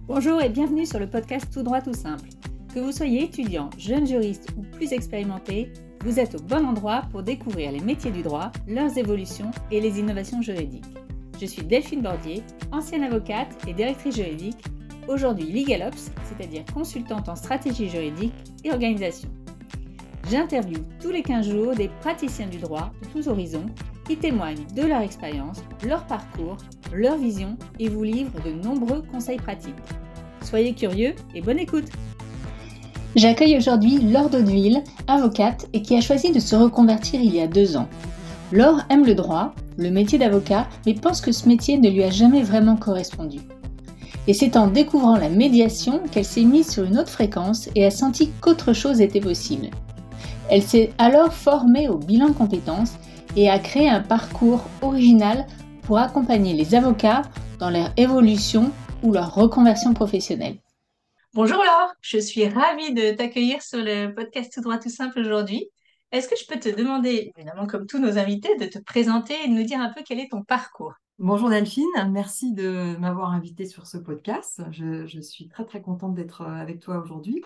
Bonjour et bienvenue sur le podcast Tout droit tout simple. Que vous soyez étudiant, jeune juriste ou plus expérimenté, vous êtes au bon endroit pour découvrir les métiers du droit, leurs évolutions et les innovations juridiques. Je suis Delphine Bordier, ancienne avocate et directrice juridique, aujourd'hui LegalOps, c'est-à-dire consultante en stratégie juridique et organisation. J'interviewe tous les 15 jours des praticiens du droit de tous horizons qui témoignent de leur expérience, leur parcours, leur vision et vous livrent de nombreux conseils pratiques. Soyez curieux et bonne écoute! J'accueille aujourd'hui Laure Daudeville, avocate et qui a choisi de se reconvertir il y a 2 ans. Laure aime le droit, le métier d'avocat, mais pense que ce métier ne lui a jamais vraiment correspondu. Et c'est en découvrant la médiation qu'elle s'est mise sur une autre fréquence et a senti qu'autre chose était possible. Elle s'est alors formée au bilan de compétences et a créé un parcours original pour accompagner les avocats dans leur évolution ou leur reconversion professionnelle. Bonjour Laure, je suis ravie de t'accueillir sur le podcast Tout droit tout simple aujourd'hui. Est-ce que je peux te demander, évidemment comme tous nos invités, de te présenter et de nous dire un peu quel est ton parcours? Bonjour Delphine, merci de m'avoir invitée sur ce podcast. Je suis très très contente d'être avec toi aujourd'hui.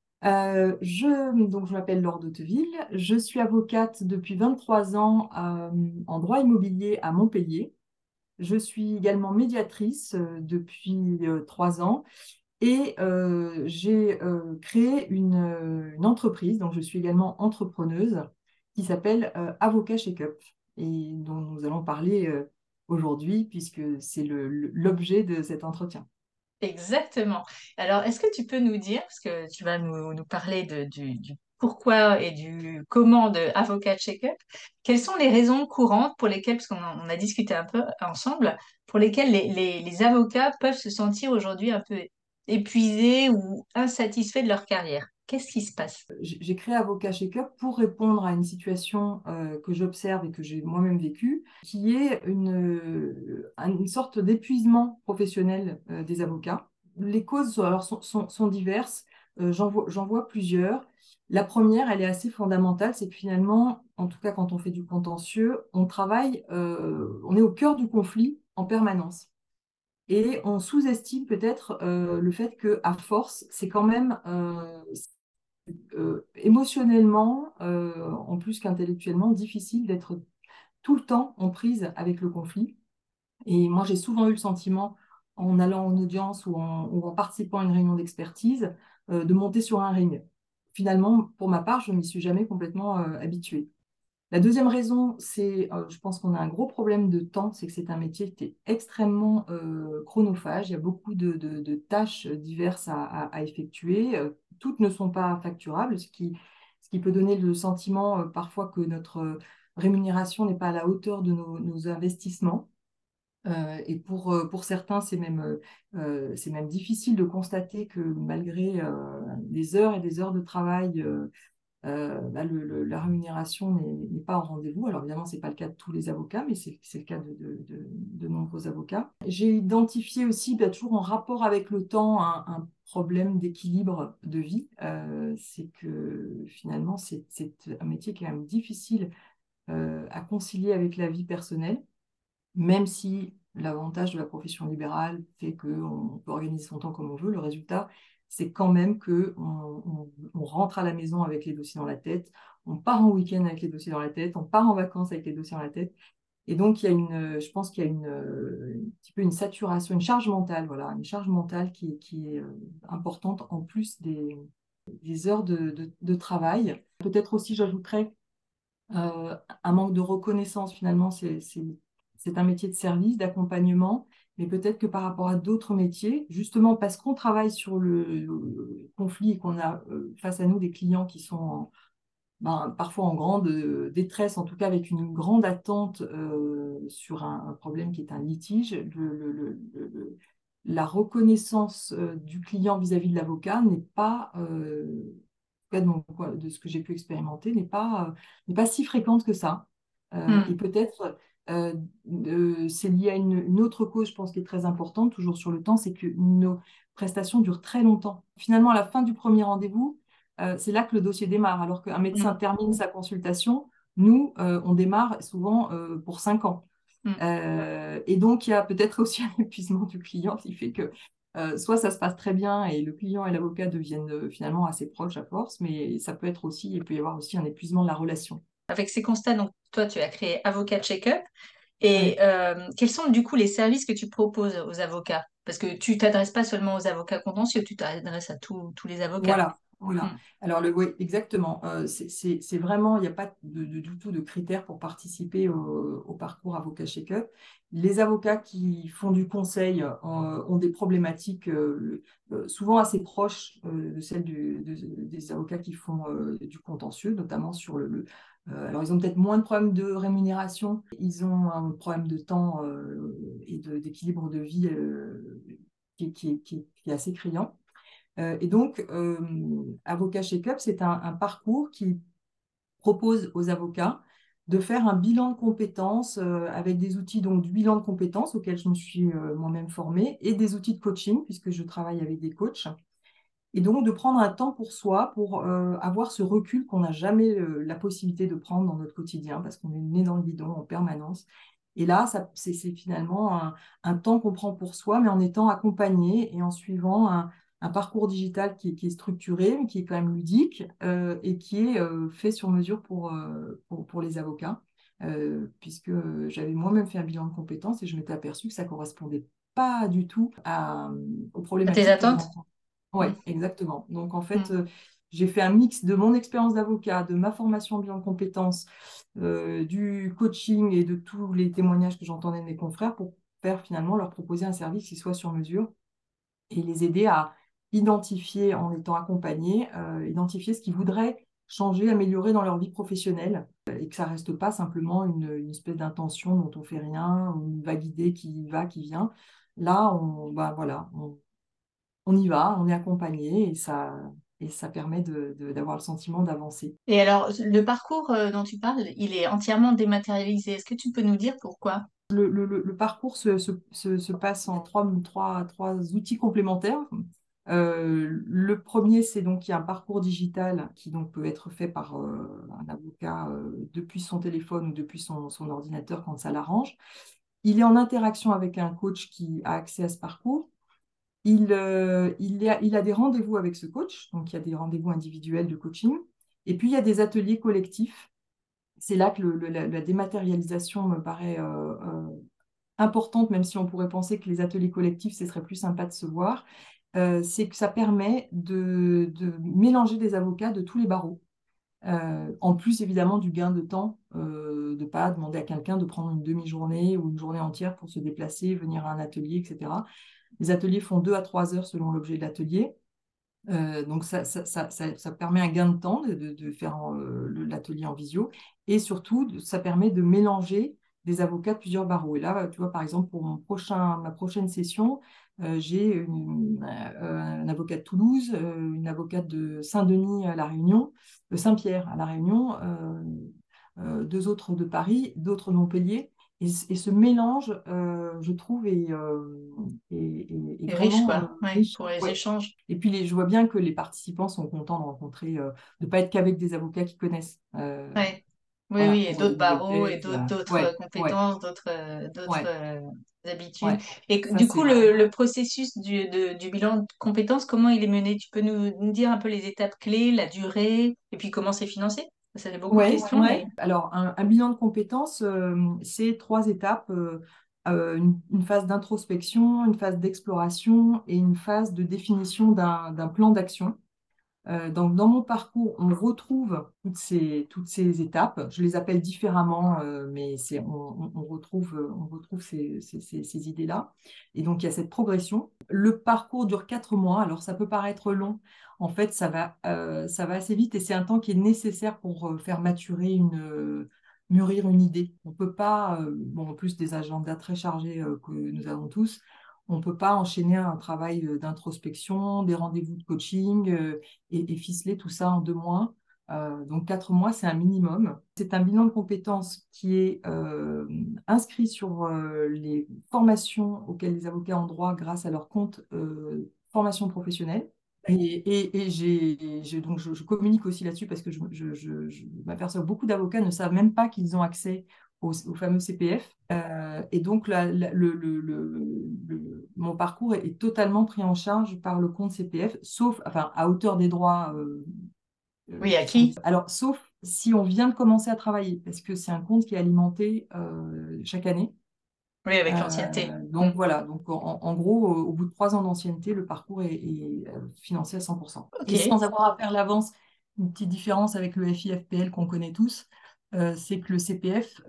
Donc je m'appelle Laure Daudeville, je suis avocate depuis 23 ans en droit immobilier à Montpellier. Je suis également médiatrice depuis 3 ans et j'ai créé une entreprise, donc je suis également entrepreneuse, qui s'appelle Avocat Shake-up et dont nous allons parler aujourd'hui puisque c'est l'objet de cet entretien. Exactement. Alors, est-ce que tu peux nous dire, parce que tu vas nous parler du pourquoi et du comment de Avocat Check-up, quelles sont les raisons courantes pour lesquelles, parce qu'on a discuté un peu ensemble, pour lesquelles les avocats peuvent se sentir aujourd'hui un peu épuisés ou insatisfaits de leur carrière? Qu'est-ce qui se passe? J'ai créé Avocat Shake-up pour répondre à une situation que j'observe et que j'ai moi-même vécue, qui est une sorte d'épuisement professionnel des avocats. Les causes alors, sont diverses. J'en vois plusieurs. La première, elle est assez fondamentale, c'est que finalement, en tout cas quand on fait du contentieux, on travaille, on est au cœur du conflit en permanence. Et on sous-estime peut-être le fait qu'à force, c'est quand même émotionnellement, en plus qu'intellectuellement, difficile d'être tout le temps en prise avec le conflit. Et moi, j'ai souvent eu le sentiment, en allant en audience ou en participant à une réunion d'expertise, de monter sur un ring. Finalement, pour ma part, je ne m'y suis jamais complètement habituée. La deuxième raison, c'est, je pense qu'on a un gros problème de temps, c'est que c'est un métier qui est extrêmement chronophage. Il y a beaucoup de tâches diverses à effectuer. Toutes ne sont pas facturables, ce qui peut donner le sentiment parfois que notre rémunération n'est pas à la hauteur de nos investissements. Et pour certains, c'est même difficile de constater que malgré des heures et des heures de travail, la rémunération n'est pas au rendez-vous. Alors évidemment, ce n'est pas le cas de tous les avocats, mais c'est le cas de nombreux avocats. J'ai identifié aussi, toujours en rapport avec le temps, un problème d'équilibre de vie. C'est que finalement, c'est un métier qui est quand même difficile à concilier avec la vie personnelle, même si l'avantage de la profession libérale fait qu'on peut organiser son temps comme on veut. Le résultat, c'est quand même qu'on rentre à la maison avec les dossiers dans la tête, on part en week-end avec les dossiers dans la tête, on part en vacances avec les dossiers dans la tête. Et donc, je pense qu'il y a un petit peu une saturation, une charge mentale, voilà, une charge mentale qui est importante en plus des heures de travail. Peut-être aussi, j'ajouterais un manque de reconnaissance. Finalement, c'est un métier de service, d'accompagnement, mais peut-être que par rapport à d'autres métiers, justement parce qu'on travaille sur le conflit et qu'on a face à nous des clients qui sont parfois en grande détresse, en tout cas avec une grande attente sur un problème qui est un litige, la reconnaissance du client vis-à-vis de l'avocat n'est pas, de ce que j'ai pu expérimenter, n'est pas si fréquente que ça. Et peut-être c'est lié à une autre cause, je pense, qui est très importante, toujours sur le temps, c'est que nos prestations durent très longtemps. Finalement, à la fin du premier rendez-vous, c'est là que le dossier démarre, alors qu'un médecin termine sa consultation, nous, on démarre souvent pour 5 ans. Et donc, il y a peut-être aussi un épuisement du client qui fait que Soit ça se passe très bien et le client et l'avocat deviennent finalement assez proches à force, mais ça peut être aussi, il peut y avoir aussi un épuisement de la relation. Avec ces constats, donc toi, tu as créé Avocat Check-up. Ouais. Et quels sont du coup les services que tu proposes aux avocats? Parce que tu t'adresses pas seulement aux avocats contentieux, tu t'adresses à tous les avocats. Voilà, voilà. Mm. Alors, oui, exactement. C'est vraiment, il n'y a pas du tout de critères pour participer au parcours avocat check-up. Les avocats qui font du conseil ont des problématiques souvent assez proches de celles des avocats qui font du contentieux, notamment sur alors, ils ont peut-être moins de problèmes de rémunération, ils ont un problème de temps et d'équilibre de vie qui est assez criant. Et donc, Avocat Check-up, c'est un parcours qui propose aux avocats de faire un bilan de compétences avec des outils, donc du bilan de compétences auquel je me suis moi-même formée, et des outils de coaching, puisque je travaille avec des coachs. Et donc, de prendre un temps pour soi, pour avoir ce recul qu'on n'a jamais la possibilité de prendre dans notre quotidien, parce qu'on est né dans le guidon en permanence. Et là, c'est finalement un temps qu'on prend pour soi, mais en étant accompagné et en suivant un parcours digital qui est structuré, mais qui est quand même ludique et qui est fait sur mesure pour les avocats, puisque j'avais moi-même fait un bilan de compétences et je m'étais aperçue que ça ne correspondait pas du tout aux À tes problématiques que je attentes? rencontre. Oui, Mm. exactement. Donc, en fait, Mm. j'ai fait un mix de mon expérience d'avocat, de ma formation en bilan de compétences, du coaching et de tous les témoignages que j'entendais de mes confrères pour faire finalement leur proposer un service qui soit sur mesure et les aider à identifier, en étant accompagnés, identifier ce qu'ils voudraient changer, améliorer dans leur vie professionnelle et que ça ne reste pas simplement une espèce d'intention dont on fait rien ou une vague idée qui va, qui vient. Là, bah, voilà, on y va, on est accompagné et ça permet d'avoir le sentiment d'avancer. Et alors, le parcours dont tu parles, il est entièrement dématérialisé. Est-ce que tu peux nous dire pourquoi? Le parcours se passe en trois outils complémentaires. Le premier, c'est donc il y a un parcours digital qui donc peut être fait par un avocat depuis son téléphone ou depuis son ordinateur quand ça l'arrange. Il est en interaction avec un coach qui a accès à ce parcours. Il a des rendez-vous avec ce coach, donc il y a des rendez-vous individuels de coaching. Et puis, il y a des ateliers collectifs. C'est là que la dématérialisation me paraît importante, même si on pourrait penser que les ateliers collectifs, ce serait plus sympa de se voir. C'est que ça permet de mélanger des avocats de tous les barreaux. En plus, évidemment, du gain de temps, de ne pas demander à quelqu'un de prendre une demi-journée ou une journée entière pour se déplacer, venir à un atelier, etc. Les ateliers font 2 à 3 heures selon l'objet de l'atelier. Donc, ça permet un gain de temps de faire l'atelier en visio. Et surtout, ça permet de mélanger des avocats de plusieurs barreaux. Et là, tu vois, par exemple, pour ma prochaine session, j'ai un avocat de Toulouse, une avocate de Saint-Denis à La Réunion, de Saint-Pierre à La Réunion, deux autres de Paris, d'autres de Montpellier. Et ce mélange, je trouve, est C'est riche, vraiment quoi. Ouais, riche. pour les Ouais. échanges. Et puis, je vois bien que les participants sont contents de rencontrer, de ne pas être qu'avec des avocats qu'ils connaissent. Ouais. Oui, Voilà, oui, et pour d'autres des nouvelles barreaux et têtes. d'autres Ouais, ouais, compétences, d'autres ouais, habitudes. ouais. Et Ça, du c'est coup, vrai. le processus du bilan de compétences, comment il est mené? Tu peux nous dire un peu les étapes clés, la durée, et puis comment c'est financé? Ça fait beaucoup de Ouais, questions, ouais. mais Alors, un bilan de compétences, c'est 3 étapes. Une phase d'introspection, une phase d'exploration et une phase de définition d'un plan d'action. Donc, dans mon parcours, on retrouve toutes ces étapes. Je les appelle différemment, mais on retrouve ces idées-là. Et donc, il y a cette progression. Le parcours dure 4 mois. Alors, ça peut paraître long. En fait, ça va assez vite et c'est un temps qui est nécessaire pour faire mûrir une idée. On peut pas, bon, en plus des agendas très chargés que nous avons tous, on ne peut pas enchaîner un travail d'introspection, des rendez-vous de coaching et ficeler tout ça en 2 mois. Donc 4 mois, c'est un minimum. C'est un bilan de compétences qui est inscrit sur les formations auxquelles les avocats ont droit grâce à leur compte formation professionnelle. Donc je communique aussi là-dessus parce que je m'aperçois que beaucoup d'avocats ne savent même pas qu'ils ont accès au fameux CPF. Et donc, mon parcours est totalement pris en charge par le compte CPF, sauf, enfin, à hauteur des droits Oui, qui sont... acquis. Alors, sauf si on vient de commencer à travailler, parce que c'est un compte qui est alimenté chaque année. Oui, avec l'ancienneté. Donc voilà, donc en gros, au bout de 3 ans d'ancienneté, le parcours est financé à 100%. Ok. Et sans avoir à faire l'avance, une petite différence avec le FI-FPL qu'on connaît tous, c'est que le CPF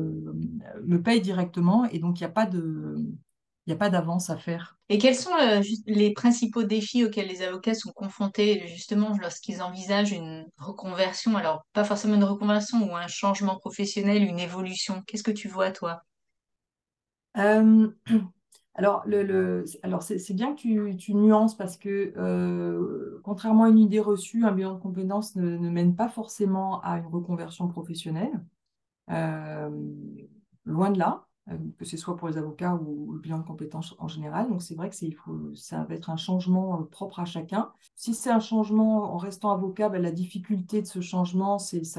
me paye directement et donc il y a pas d'avance à faire. Et quels sont les principaux défis auxquels les avocats sont confrontés justement lorsqu'ils envisagent une reconversion? Alors, pas forcément une reconversion ou un changement professionnel, une évolution. Qu'est-ce que tu vois, toi? Euh, alors, alors c'est bien que tu nuances parce que, contrairement à une idée reçue, un bilan de compétences ne mène pas forcément à une reconversion professionnelle. Euh, Loin de là, que ce soit pour les avocats ou le bilan de compétences en général. Donc, c'est vrai que ça va être un changement propre à chacun. Si c'est un changement en restant avocat, ben, la difficulté de ce changement,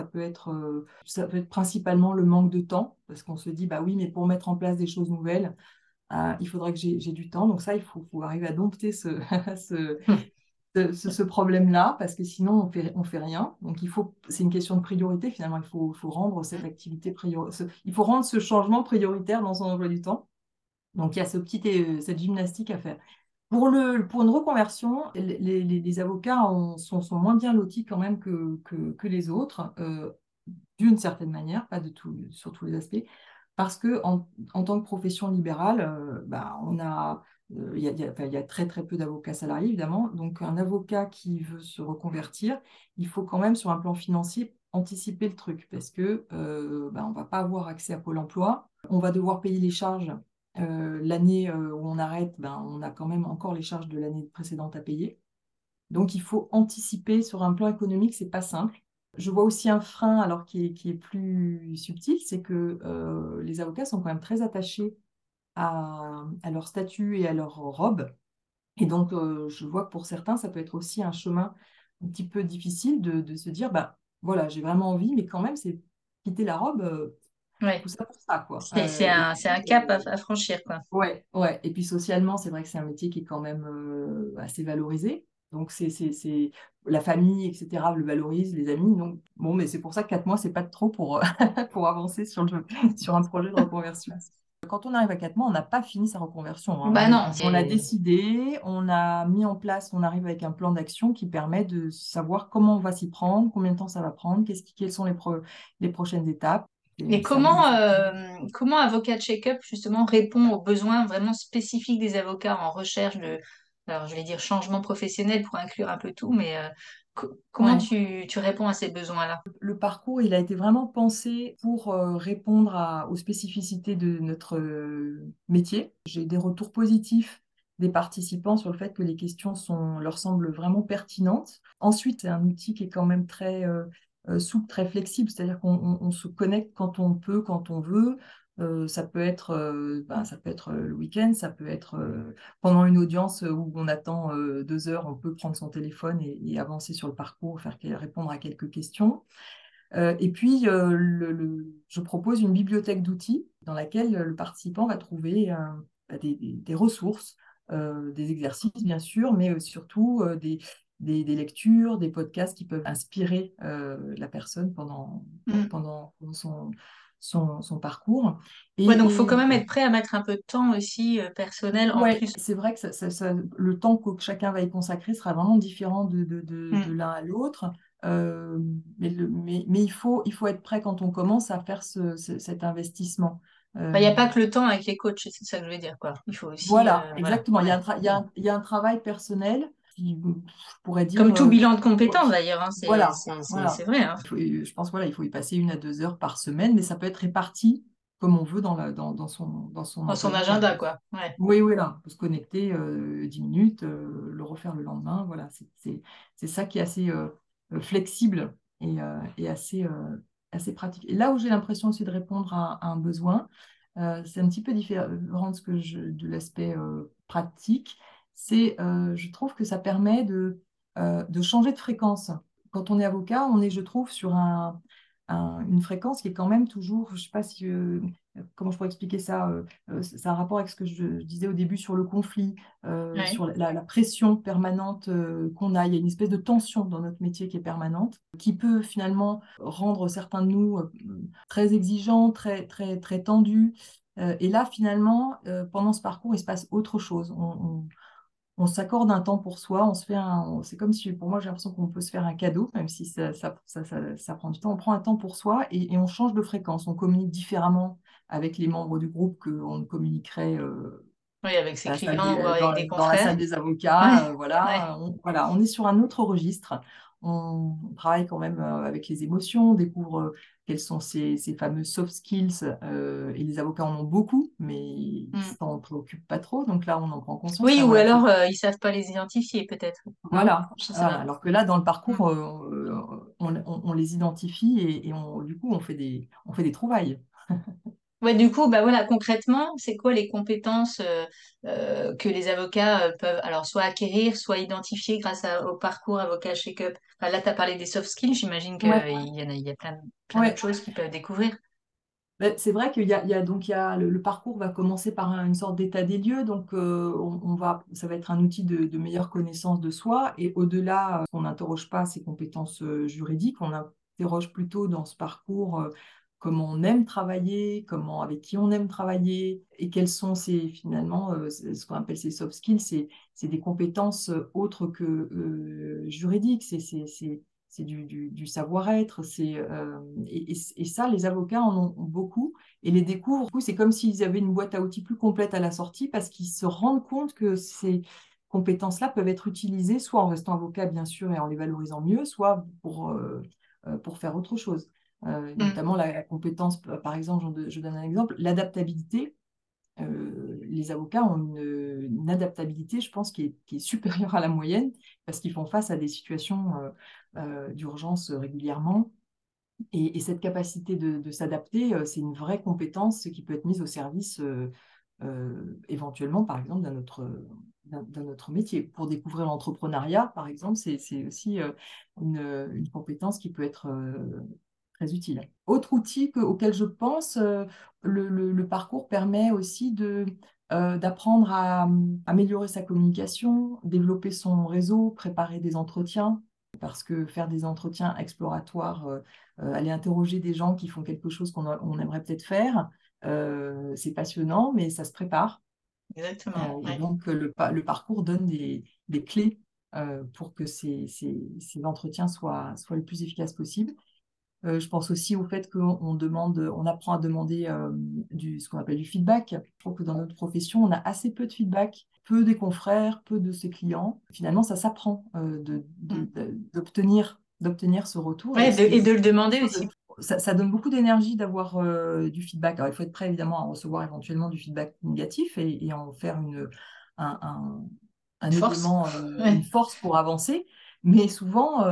ça peut être principalement le manque de temps, parce qu'on se dit, bah oui, mais pour mettre en place des choses nouvelles, il faudrait que j'ai du temps. Donc ça, faut arriver à dompter ce, ce problème-là, parce que sinon, on fait rien. Donc c'est une question de priorité, finalement. Il faut rendre cette activité il faut rendre ce changement prioritaire dans son emploi du temps. Donc il y a cette gymnastique à faire. Pour une reconversion, les avocats sont moins bien lotis quand même que les autres, d'une certaine manière, pas de tout, sur tous les aspects, parce que en tant que profession libérale, bah, enfin, il y a très très peu d'avocats salariés, évidemment. Donc un avocat qui veut se reconvertir, il faut quand même, sur un plan financier, anticiper le truc, parce que bah, on ne va pas avoir accès à Pôle emploi, on va devoir payer les charges. L'année où on arrête, ben, on a quand même encore les charges de l'année précédente à payer. Donc, il faut anticiper sur un plan économique, c'est pas simple. Je vois aussi un frein, alors qui est plus subtil, c'est que les avocats sont quand même très attachés à leur statut et à leur robe. Et donc, je vois que pour certains, ça peut être aussi un chemin un petit peu difficile de se dire, bah voilà, j'ai vraiment envie, mais quand même, c'est quitter la robe, Ouais. tout ça pour ça, quoi. C'est un cap à franchir, quoi. Ouais, ouais. Et puis socialement, c'est vrai que c'est un métier qui est quand même assez valorisé. Donc, la famille, etc., le valorise, les amis. Donc, bon, mais c'est pour ça que 4 mois, c'est pas trop pour, pour avancer sur un projet de reconversion. Quand on arrive à 4 mois, on n'a pas fini sa reconversion, hein. Bah non, On l'a décidé, on a mis en place, on arrive avec un plan d'action qui permet de savoir comment on va s'y prendre, combien de temps ça va prendre, quelles sont les prochaines étapes. Et et le service des... comment Avocat Check-up justement répond aux besoins vraiment spécifiques des avocats en recherche alors je vais dire changement professionnel pour inclure un peu tout, mais comment Ouais. tu réponds à ces besoins-là? Le parcours, il a été vraiment pensé pour répondre aux spécificités de notre métier. J'ai des retours positifs des participants sur le fait que les questions leur semblent vraiment pertinentes. Ensuite, c'est un outil qui est quand même très souple, très flexible, c'est-à-dire qu'on se connecte quand on peut, quand on veut. Ça peut être le week-end, ça peut être pendant une audience où on attend 2 heures, on peut prendre son téléphone et avancer sur le parcours, répondre à quelques questions. Et puis, je propose une bibliothèque d'outils dans laquelle le participant va trouver des ressources, des exercices, bien sûr, mais surtout des lectures, des podcasts qui peuvent inspirer la personne Mm. pendant son parcours. Ouais, donc il faut quand Et même être prêt à mettre un peu de temps aussi personnel en ouais, plus. c'est vrai que le temps que chacun va y consacrer sera vraiment différent de Mm. l'un à l'autre. Mais il faut être prêt quand on commence à faire cet investissement. Enfin, il n'y Euh, a pas que le temps avec les coachs, c'est ça que je veux dire, quoi. Il faut aussi, voilà, voilà, exactement. Il y a ouais. il y a un travail personnel qui, je pourrais dire, Comme tout bilan de compétences d'ailleurs, hein, voilà, c'est voilà. vrai, hein. Je pense voilà, il faut y passer 1 à 2 heures par semaine, mais ça peut être réparti comme on veut dans son Dans emploi son du temps. agenda, quoi. Ouais. Oui, oui, là, on peut se connecter 10 minutes, le refaire le lendemain. Voilà, c'est ça qui est assez flexible et assez pratique. Et là où j'ai l'impression aussi de répondre à un besoin, c'est un petit peu différent de l'aspect pratique. Je trouve que ça permet de changer de fréquence. Quand on est avocat, on est, je trouve, sur une fréquence qui est quand même toujours, je ne sais pas si, comment je pourrais expliquer ça, c'est un rapport avec ce que je disais au début sur le conflit, Ouais. sur la pression permanente qu'on a. Il y a une espèce de tension dans notre métier qui est permanente, qui peut finalement rendre certains de nous très exigeants, très, très, très tendus. Et là, finalement, pendant ce parcours, il se passe autre chose. On s'accorde un temps pour soi, c'est comme si, pour moi, j'ai l'impression qu'on peut se faire un cadeau, même si ça prend du temps. On prend un temps pour soi et on change de fréquence. On communique différemment avec les membres du groupe qu'on ne communiquerait Oui, avec ses dans la salle clients ou avec des dans la confrères. salle des Ouais, avocats. ouais. Voilà, on est sur un autre registre. On travaille quand même avec les émotions, on découvre quels sont ces fameux soft skills. Et les avocats en ont beaucoup, mais ils Mm. s'en préoccupent pas trop. Donc là, on en prend conscience. Oui, Là, ou voilà, alors ils savent pas les identifier peut-être. Non? voilà, Je sais voilà. pas. Alors que là, dans le Mm. parcours, on les identifie et du coup, on fait des trouvailles. Ouais, du coup, bah voilà, concrètement, c'est quoi les compétences que les avocats peuvent alors soit acquérir, soit identifier au parcours avocat Shake-up? Enfin, là, tu as parlé des soft skills, j'imagine qu'il Ouais, y a plein d'autres ouais. choses qu'ils peuvent découvrir. Ben, c'est vrai qu'il y a le parcours va commencer par une sorte d'état des lieux, donc ça va être un outil de meilleure connaissance de soi, et au-delà, on n'interroge pas ses compétences juridiques, on interroge plutôt dans ce parcours comment on aime travailler, avec qui on aime travailler, et quelles sont finalement ce qu'on appelle ces soft skills, c'est des compétences autres que juridiques, c'est du savoir-être. Et ça, les avocats en ont beaucoup et les découvrent. Du coup, c'est comme s'ils avaient une boîte à outils plus complète à la sortie parce qu'ils se rendent compte que ces compétences-là peuvent être utilisées soit en restant avocat, bien sûr, et en les valorisant mieux, soit pour faire autre chose. Mm. Notamment la compétence, par exemple, je donne un exemple, l'adaptabilité. Les avocats ont une adaptabilité, je pense, qui est supérieure à la moyenne parce qu'ils font face à des situations d'urgence régulièrement. Et cette capacité de s'adapter, c'est une vraie compétence qui peut être mise au service éventuellement, par exemple, d'un autre métier. Pour découvrir l'entrepreneuriat, par exemple, c'est aussi une compétence qui peut être très utile. Autre outil auquel je pense, le parcours permet aussi d'apprendre à améliorer sa communication, développer son réseau, préparer des entretiens, parce que faire des entretiens exploratoires, aller interroger des gens qui font quelque chose on aimerait peut-être faire, c'est passionnant, mais ça se prépare. Exactement. Et Ouais. donc, le parcours donne des clés pour que ces entretiens soient le plus efficaces possible. Je pense aussi au fait on apprend à demander ce qu'on appelle du feedback. Je trouve que dans notre profession, on a assez peu de feedback, peu des confrères, peu de ses clients. Finalement, ça s'apprend Mm. d'obtenir ce retour. Ouais, et de le Quelque demander chose aussi. ça donne beaucoup d'énergie d'avoir du feedback. Alors, il faut être prêt évidemment à recevoir éventuellement du feedback négatif et en faire un, un- un Force. élément, une Ouais. force pour avancer. Mais souvent,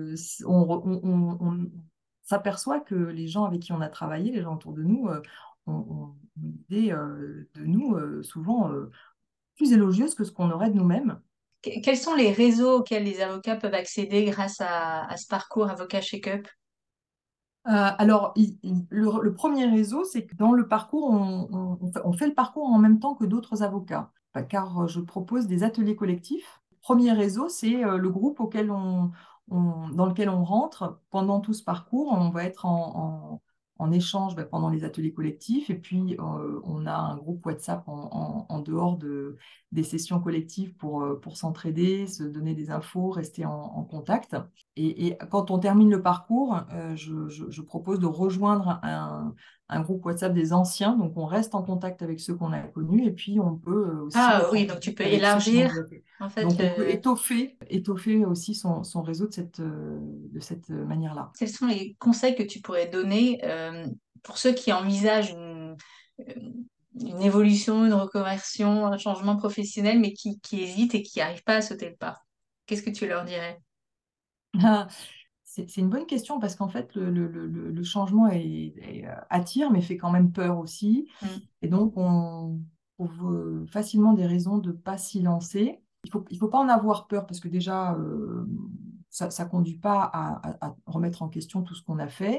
on s'aperçoit que les gens avec qui on a travaillé, les gens autour de nous, ont une idée de nous souvent plus élogieuse que ce qu'on aurait de nous-mêmes. Quels sont les réseaux auxquels les avocats peuvent accéder grâce à ce parcours avocat Shake-up? Alors, le premier réseau, c'est que dans le parcours, on fait le parcours en même temps que d'autres avocats, car je propose des ateliers collectifs. Le premier réseau, c'est le groupe dans lequel on rentre pendant tout ce parcours. On va être en échange pendant les ateliers collectifs, et puis on a un groupe WhatsApp en dehors des sessions collectives pour s'entraider, se donner des infos, rester en contact. Et quand on termine le parcours, je propose de rejoindre un groupe WhatsApp des anciens. Donc, on reste en contact avec ceux qu'on a connus et puis on peut aussi Ah être en oui, donc tu contact peux avec ceux qui ont élargir développé. en fait Donc, on peut le. étoffer aussi son réseau de cette manière-là. Quels sont les conseils que tu pourrais donner pour ceux qui envisagent une évolution, une reconversion, un changement professionnel, mais qui hésitent et qui n'arrivent pas à sauter le pas? Qu'est-ce que tu leur dirais? C'est une bonne question parce qu'en fait, le changement attire, mais fait quand même peur aussi. Mm. Et donc, on trouve facilement des raisons de ne pas s'y lancer. Il faut pas en avoir peur parce que déjà, ça ne conduit pas à remettre en question tout ce qu'on a fait.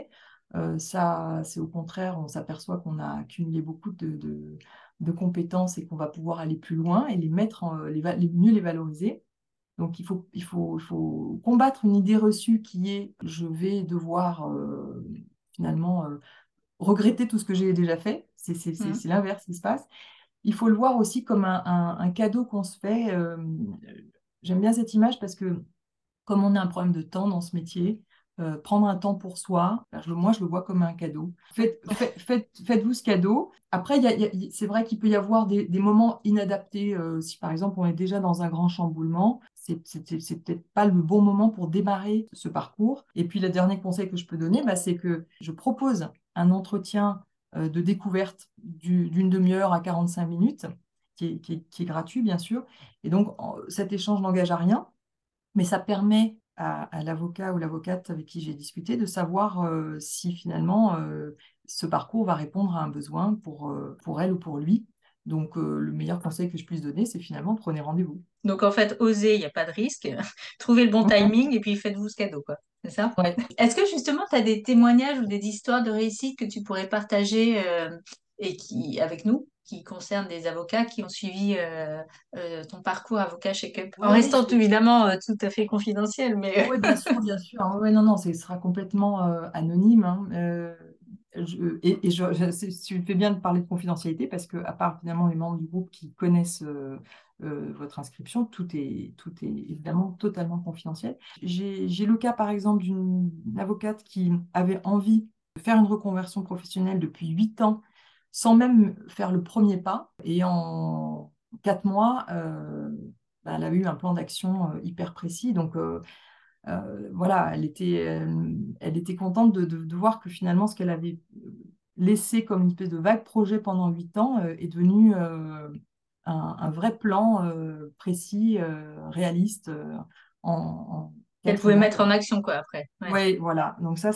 Ça, c'est au contraire, on s'aperçoit qu'on a accumulé beaucoup de compétences et qu'on va pouvoir aller plus loin et les mettre mieux les valoriser. Donc, il faut combattre une idée reçue qui est je vais devoir finalement regretter tout ce que j'ai déjà fait. C'est l'inverse qui se passe. Il faut le voir aussi comme un cadeau qu'on se fait. J'aime bien cette image parce que comme on a un problème de temps dans ce métier, prendre un temps pour soi, moi, je le vois comme un cadeau. Faites-vous ce cadeau. Après, c'est vrai qu'il peut y avoir des moments inadaptés. Si par exemple, on est déjà dans un grand chamboulement, c'est peut-être pas le bon moment pour démarrer ce parcours. Et puis, le dernier conseil que je peux donner, bah, c'est que je propose un entretien de découverte d'une demi-heure à 45 minutes, qui est gratuit, bien sûr. Et donc, cet échange n'engage à rien. Mais ça permet à l'avocat ou l'avocate avec qui j'ai discuté de savoir si finalement ce parcours va répondre à un besoin pour elle ou pour lui. Donc, le meilleur conseil que je puisse donner, c'est finalement prenez rendez-vous. Donc en fait, oser, il n'y a pas de risque. Trouvez le bon Mhm. timing et puis faites-vous ce cadeau, quoi. C'est ça? Ouais. Est-ce que justement, tu as des témoignages ou des histoires de réussite que tu pourrais partager avec nous, qui concernent des avocats qui ont suivi ton parcours avocat chez Cup? En Oui, oui, restant évidemment tout à fait confidentiel, mais oui, bien sûr, bien sûr. Ah ouais, non, non, ce sera complètement anonyme, hein. Tu fais bien de parler de confidentialité parce que, à part finalement les membres du groupe qui connaissent votre inscription, tout est évidemment totalement confidentiel. J'ai le cas, par exemple, d'une avocate qui avait envie de faire une reconversion professionnelle depuis 8 ans sans même faire le premier pas. Et en 4 mois, bah, elle a eu un plan d'action hyper précis. Donc, voilà, elle était contente de voir que finalement, ce qu'elle avait laissé comme une espèce de vague projet pendant 8 ans est devenu un vrai plan précis, réaliste en qu'elle quatre pouvait mois. mettre en action, quoi, après. Ouais. Oui, voilà. Donc ça,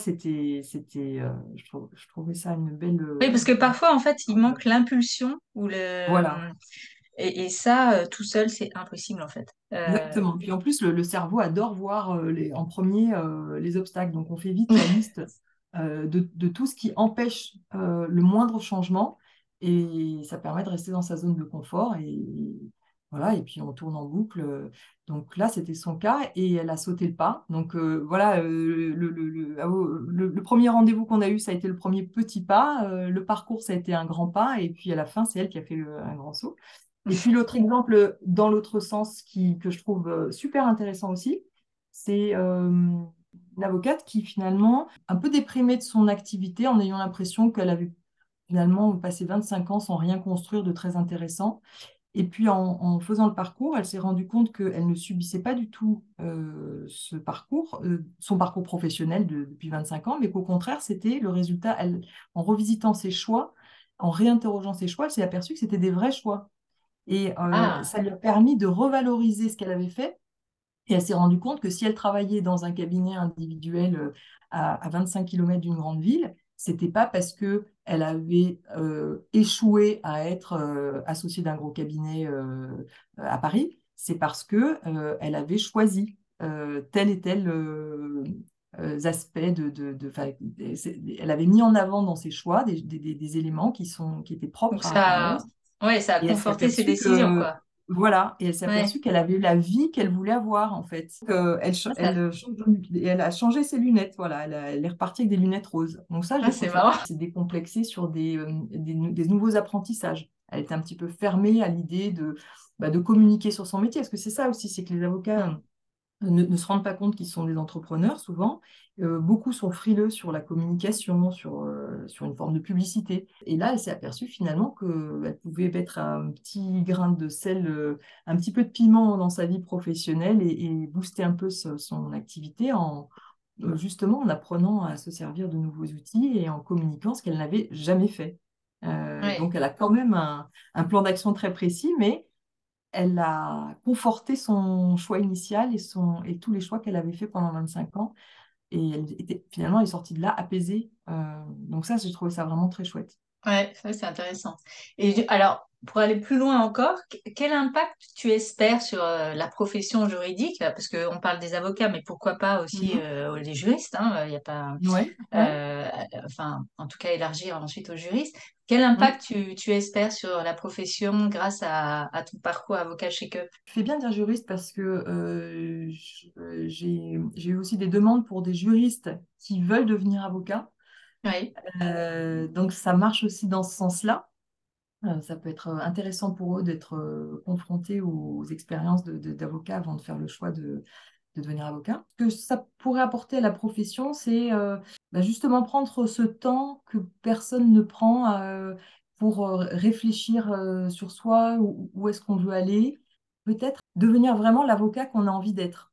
je trouvais ça une belle. Oui, parce que parfois, en fait, il manque l'impulsion ou Voilà. et ça, tout seul, c'est impossible, en fait. Exactement. Puis en plus, le cerveau adore voir en premier les obstacles. Donc on fait vite la liste de tout ce qui empêche le moindre changement et ça permet de rester dans sa zone de confort. Et voilà, et puis on tourne en boucle. Donc là, c'était son cas et elle a sauté le pas. Donc voilà, le premier rendez-vous qu'on a eu, ça a été le premier petit pas. Le parcours, ça a été un grand pas. Et puis à la fin, c'est elle qui a fait un grand saut. Et puis l'autre exemple, dans l'autre sens, que je trouve super intéressant aussi, c'est une avocate qui finalement, un peu déprimée de son activité, en ayant l'impression qu'elle avait finalement passé 25 ans sans rien construire de très intéressant. Et puis en faisant le parcours, elle s'est rendue compte qu'elle ne subissait pas du tout son parcours professionnel depuis 25 ans, mais qu'au contraire, c'était le résultat, en revisitant ses choix, en réinterrogeant ses choix, elle s'est aperçue que c'était des vrais choix. Et Ah, ça lui a permis de revaloriser ce qu'elle avait fait. Et elle s'est rendue compte que si elle travaillait dans un cabinet individuel à 25 km d'une grande ville, c'était pas parce que elle avait échoué à être associée d'un gros cabinet à Paris, c'est parce que elle avait choisi tel et tel aspect elle avait mis en avant dans ses choix des éléments qui étaient donc propres à elle. ouais, ça a Et elle s'est conforté ses aperçue décisions, que, quoi. voilà, et elle s'est Ouais, aperçue qu'elle avait eu la vie qu'elle voulait avoir, en fait. ah, ça, Elle a changé ses lunettes, voilà, elle est repartie avec des lunettes roses. Donc ça, ah, j'ai c'est trouvé ça, marrant. c'est décomplexé sur des nouveaux apprentissages. Elle était un petit peu fermée à l'idée de communiquer sur son métier. Parce que c'est ça aussi, c'est que les avocats ne se rendent pas compte qu'ils sont des entrepreneurs souvent. Beaucoup sont frileux sur la communication, sur une forme de publicité. Et là, elle s'est aperçue finalement qu'elle pouvait mettre un petit grain de sel, un petit peu de piment dans sa vie professionnelle et booster un peu son activité justement en apprenant à se servir de nouveaux outils et en communiquant ce qu'elle n'avait jamais fait. Ouais. Donc, elle a quand même un plan d'action très précis, mais elle a conforté son choix initial et tous les choix qu'elle avait fait pendant 25 ans. Et finalement, elle est sortie de là apaisée. Donc ça, j'ai trouvé ça vraiment très chouette. Ouais, ça c'est intéressant. Et alors, pour aller plus loin encore, quel impact tu espères sur la profession juridique? Parce qu'on parle des avocats, mais pourquoi pas aussi Mhm. les juristes, hein, il y a pas, Ouais, ouais. enfin, en tout cas, élargir ensuite aux juristes. Quel impact tu espères sur la profession grâce à ton parcours avocat chez Cup? Je fais bien dire juriste parce que j'ai eu aussi des demandes pour des juristes qui veulent devenir avocats. Oui. Donc ça marche aussi dans ce sens-là. Ça peut être intéressant pour eux d'être confrontés aux expériences d'avocats avant de faire le choix de devenir avocat. Ce que ça pourrait apporter à la profession, c'est justement prendre ce temps que personne ne prend pour réfléchir sur soi, où est-ce qu'on veut aller, peut-être devenir vraiment l'avocat qu'on a envie d'être,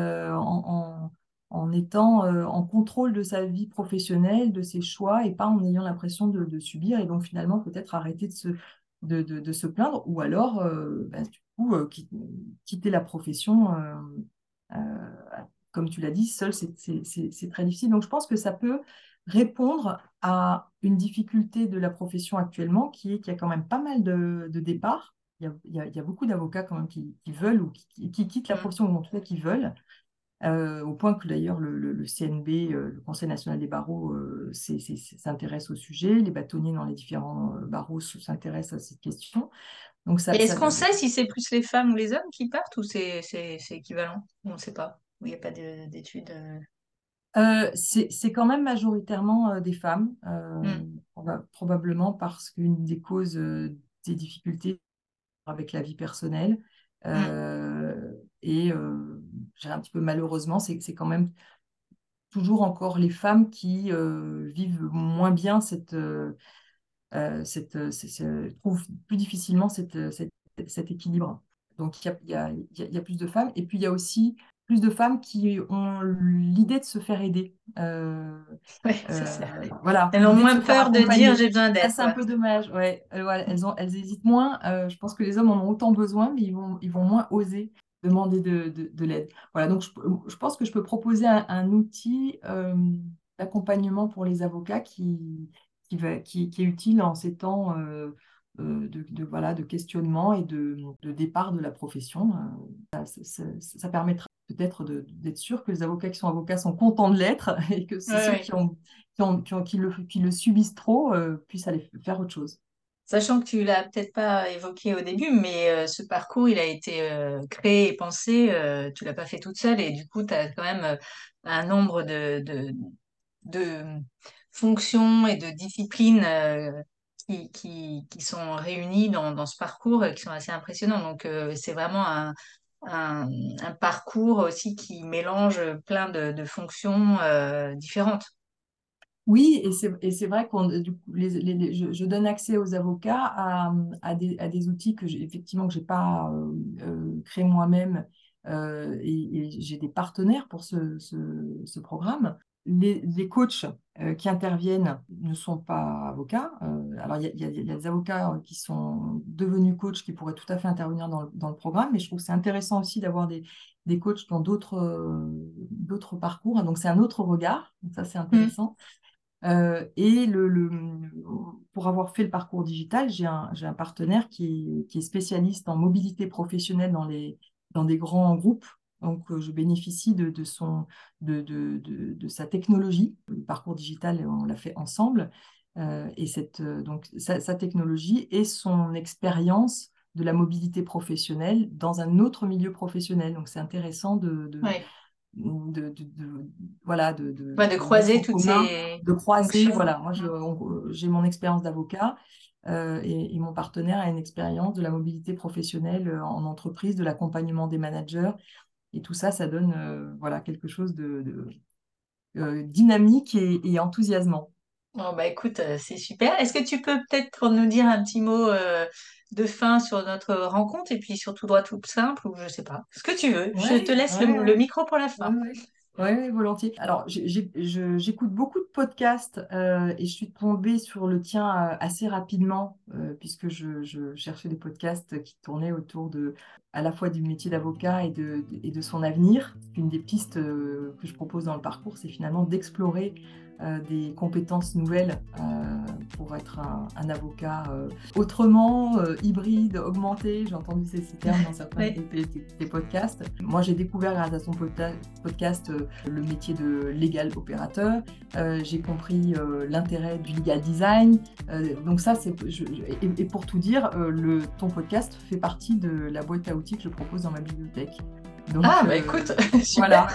en étant en contrôle de sa vie professionnelle, de ses choix, et pas en ayant l'impression de subir, et donc finalement peut-être arrêter de se plaindre, ou alors du coup, quitter la profession. Euh, Comme tu l'as dit, seul, c'est très difficile. Donc, je pense que ça peut répondre à une difficulté de la profession actuellement, qui est qu'il y a quand même pas mal de départs. Il y a beaucoup d'avocats quand même qui veulent ou qui quittent la Mm. profession, ou en tout cas qui veulent, au point que d'ailleurs le CNB, le Conseil national des barreaux, s'intéresse au sujet. Les bâtonniers dans les différents barreaux s'intéressent à cette question. Donc, Et est-ce qu'on sait si c'est plus les femmes ou les hommes qui partent ou c'est équivalent? On ne sait pas. Il n'y a pas d'études. C'est quand même majoritairement des femmes, Mm, probablement parce qu'une des causes des difficultés avec la vie personnelle, mm. et je dirais un petit peu malheureusement, c'est quand même toujours encore les femmes qui vivent moins bien trouvent plus difficilement cet équilibre. Donc, il y a plus de femmes. Et puis, il y a aussi plus de femmes qui ont l'idée de se faire aider. Oui, ça c'est. Voilà, Elles ont l'idée de moins se faire peur de dire accompagner. j'ai besoin Ça, d'aide, c'est un quoi. peu dommage. Ouais, voilà, elles hésitent moins. Je pense que les hommes en ont autant besoin, mais ils vont moins oser demander de l'aide. Voilà, donc je pense que je peux proposer un outil d'accompagnement pour les avocats qui est utile en ces temps voilà, de questionnement et de départ de la profession. Ça permettra peut-être d'être sûr que les avocats qui sont avocats sont contents de l'être et que Oui, ceux oui. qui le subissent trop puissent aller faire autre chose. Sachant que tu l'as peut-être pas évoqué au début, mais ce parcours, il a été créé et pensé, tu l'as pas fait toute seule, et du coup, tu as quand même un nombre de fonctions et de disciplines qui sont réunies dans ce parcours et qui sont assez impressionnants. Donc, c'est vraiment un parcours aussi qui mélange plein de fonctions différentes. Oui, et c'est vrai du coup, je donne accès aux avocats à des outils effectivement que j'ai pas créé moi-même, et j'ai des partenaires pour ce programme. Les coachs qui interviennent ne sont pas avocats. Alors, il y a des avocats qui sont devenus coachs qui pourraient tout à fait intervenir dans le programme, mais je trouve que c'est intéressant aussi d'avoir des coachs dans d'autres parcours. Donc, c'est un autre regard. Donc, ça, c'est Mm. intéressant. Et pour avoir fait le parcours digital, j'ai un partenaire qui est spécialiste en mobilité professionnelle dans des grands groupes. Donc, je bénéficie de sa technologie. Le parcours digital, on l'a fait ensemble. Et donc, sa technologie et son expérience de la mobilité professionnelle dans un autre milieu professionnel. Donc, c'est intéressant Ouais. voilà, Ouais, de de mettre croiser en toutes commun, ces de croiser. fonctions. Voilà, moi, j'ai mon expérience d'avocat, et mon partenaire a une expérience de la mobilité professionnelle en entreprise, de l'accompagnement des managers. Et tout ça, ça donne voilà, quelque chose de dynamique et enthousiasmant. Bon, bah écoute, c'est super. Est-ce que tu peux peut-être nous dire un petit mot de fin sur notre rencontre et puis sur tout droit tout simple ou je sais pas. Ce que tu veux. Je te Ouais, laisse ouais, le ouais. micro pour la Ouais, fin. ouais. Ouais, ouais, volontiers. Alors, j'écoute beaucoup de podcasts, et je suis tombée sur le tien assez rapidement, puisque je cherchais des podcasts qui tournaient autour à la fois du métier d'avocat et de son avenir. Une des pistes que je propose dans le parcours, c'est finalement d'explorer des compétences nouvelles pour être un avocat autrement, hybride, augmenté. J'ai entendu ces termes dans certains des podcasts. Moi, j'ai découvert grâce à ton podcast le métier de legal opérateur. J'ai compris l'intérêt du legal design. Donc ça, et pour tout dire, ton podcast fait partie de la boîte à outils que je propose dans ma bibliothèque. Donc, écoute, voilà,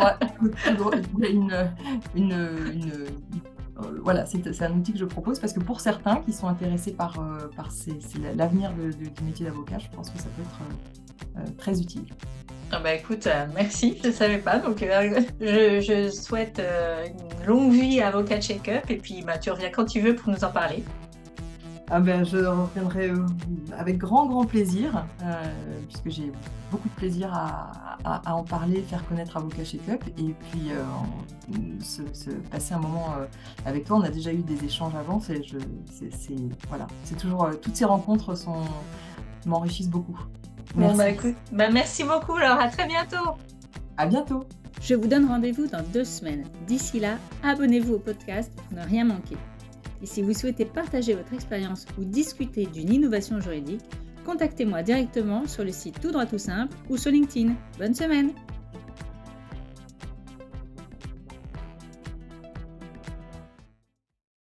voilà, c'est un outil que je propose parce que pour certains qui sont intéressés par l'avenir du métier d'avocat, je pense que ça peut être très utile. Écoute, merci, je ne savais pas. Donc, je souhaite une longue vie à Avocat Check-up et puis tu reviens quand tu veux pour nous en parler. Je reviendrai avec grand plaisir, puisque j'ai beaucoup de plaisir à en parler, faire connaître Avocat Check-up et puis se passer un moment avec toi. On a déjà eu des échanges avant, voilà, c'est toujours toutes ces rencontres m'enrichissent beaucoup. Merci. Merci beaucoup, alors à très bientôt. À bientôt. Je vous donne rendez-vous dans 2 semaines. D'ici là, abonnez-vous au podcast pour ne rien manquer. Et si vous souhaitez partager votre expérience ou discuter d'une innovation juridique, contactez-moi directement sur le site Tout droit tout simple ou sur LinkedIn. Bonne semaine!